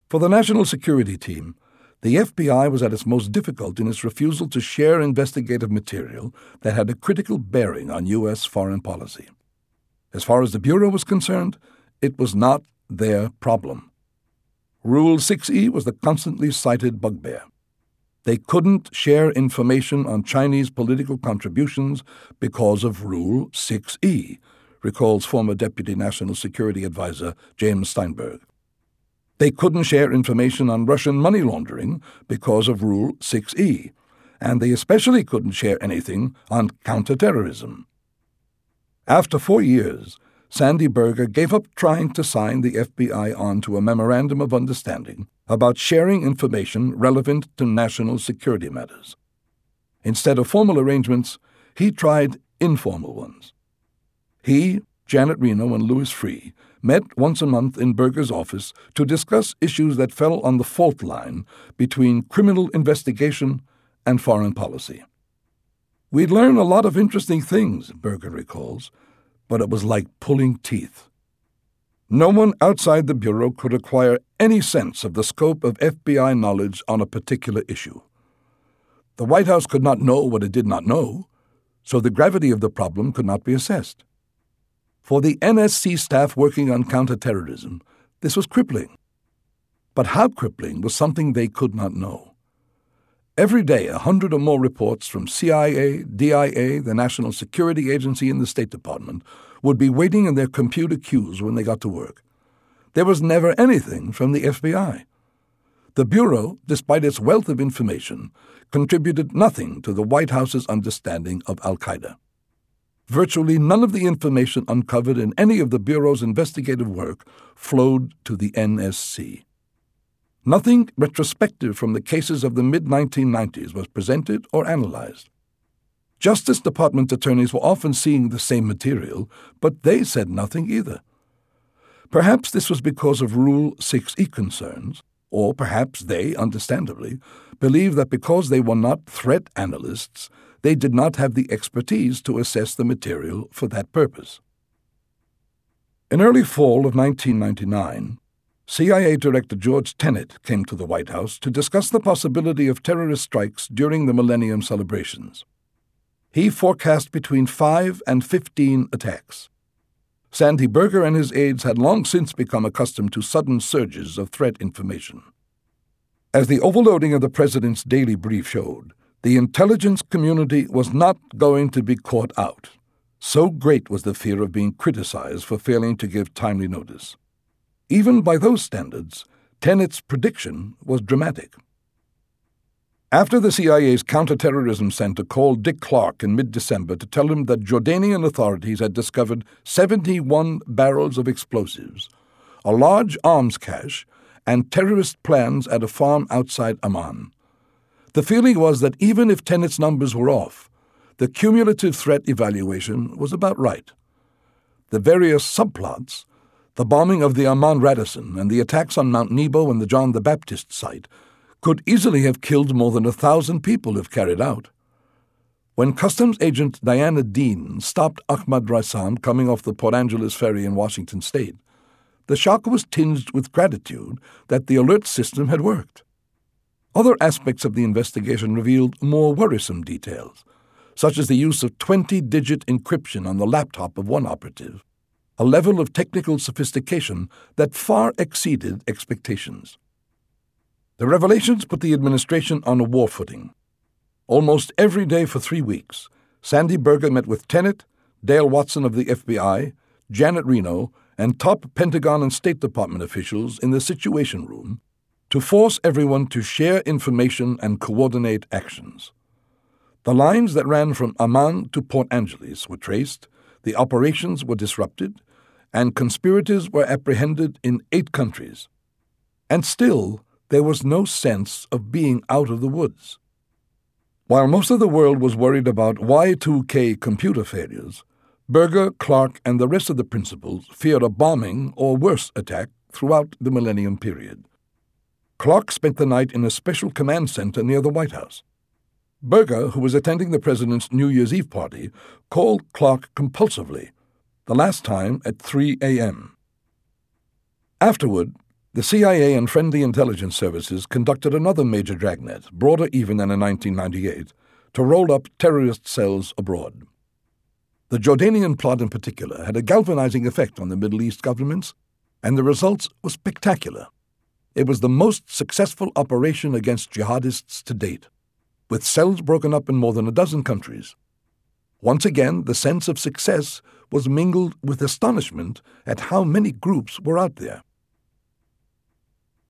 For the National Security Team, the FBI was at its most difficult in its refusal to share investigative material that had a critical bearing on U.S. foreign policy. As far as the Bureau was concerned, it was not their problem. Rule 6E was the constantly cited bugbear. They couldn't share information on Chinese political contributions because of Rule 6E, recalls former Deputy National Security Advisor James Steinberg. They couldn't share information on Russian money laundering because of Rule 6E, and they especially couldn't share anything on counterterrorism. After 4 years, Sandy Berger gave up trying to sign the FBI on to a memorandum of understanding about sharing information relevant to national security matters. Instead of formal arrangements, he tried informal ones. He, Janet Reno, and Louis Freeh met once a month in Berger's office to discuss issues that fell on the fault line between criminal investigation and foreign policy. "We'd learn a lot of interesting things," Berger recalls, "but it was like pulling teeth." No one outside the Bureau could acquire any sense of the scope of FBI knowledge on a particular issue. The White House could not know what it did not know, so the gravity of the problem could not be assessed. For the NSC staff working on counterterrorism, this was crippling. But how crippling was something they could not know. Every day, 100 or more reports from CIA, DIA, the National Security Agency, and the State Department would be waiting in their computer queues when they got to work. There was never anything from the FBI. The Bureau, despite its wealth of information, contributed nothing to the White House's understanding of al-Qaeda. Virtually none of the information uncovered in any of the Bureau's investigative work flowed to the NSC. Nothing retrospective from the cases of the mid-1990s was presented or analyzed. Justice Department attorneys were often seeing the same material, but they said nothing either. Perhaps this was because of Rule 6E concerns, or perhaps they, understandably, believed that because they were not threat analysts, they did not have the expertise to assess the material for that purpose. In early fall of 1999, CIA Director George Tenet came to the White House to discuss the possibility of terrorist strikes during the Millennium celebrations. He forecast between 5 and 15 attacks. Sandy Berger and his aides had long since become accustomed to sudden surges of threat information. As the overloading of the president's daily brief showed, the intelligence community was not going to be caught out. So great was the fear of being criticized for failing to give timely notice. Even by those standards, Tenet's prediction was dramatic. After the CIA's counterterrorism center called Dick Clark in mid-December to tell him that Jordanian authorities had discovered 71 barrels of explosives, a large arms cache, and terrorist plans at a farm outside Amman, the feeling was that even if Tenet's numbers were off, the cumulative threat evaluation was about right. The various subplots, the bombing of the Amman Radisson and the attacks on Mount Nebo and the John the Baptist site, could easily have killed more than 1,000 people if carried out. When Customs Agent Diana Dean stopped Ahmad Raisam coming off the Port Angeles ferry in Washington state, the shock was tinged with gratitude that the alert system had worked. Other aspects of the investigation revealed more worrisome details, such as the use of 20-digit encryption on the laptop of one operative, a level of technical sophistication that far exceeded expectations. The revelations put the administration on a war footing. Almost every day for 3 weeks, Sandy Berger met with Tenet, Dale Watson of the FBI, Janet Reno, and top Pentagon and State Department officials in the Situation Room to force everyone to share information and coordinate actions. The lines that ran from Amman to Port Angeles were traced, the operations were disrupted, and conspirators were apprehended in 8 countries. And still, there was no sense of being out of the woods. While most of the world was worried about Y2K computer failures, Berger, Clark, and the rest of the principals feared a bombing or worse attack throughout the Millennium period. Clark spent the night in a special command center near the White House. Berger, who was attending the president's New Year's Eve party, called Clark compulsively, the last time at 3 a.m. Afterward, The CIA and friendly intelligence services conducted another major dragnet, broader even than in 1998, to roll up terrorist cells abroad. The Jordanian plot in particular had a galvanizing effect on the Middle East governments, and the results were spectacular. It was the most successful operation against jihadists to date, with cells broken up in more than a dozen countries. Once again, the sense of success was mingled with astonishment at how many groups were out there.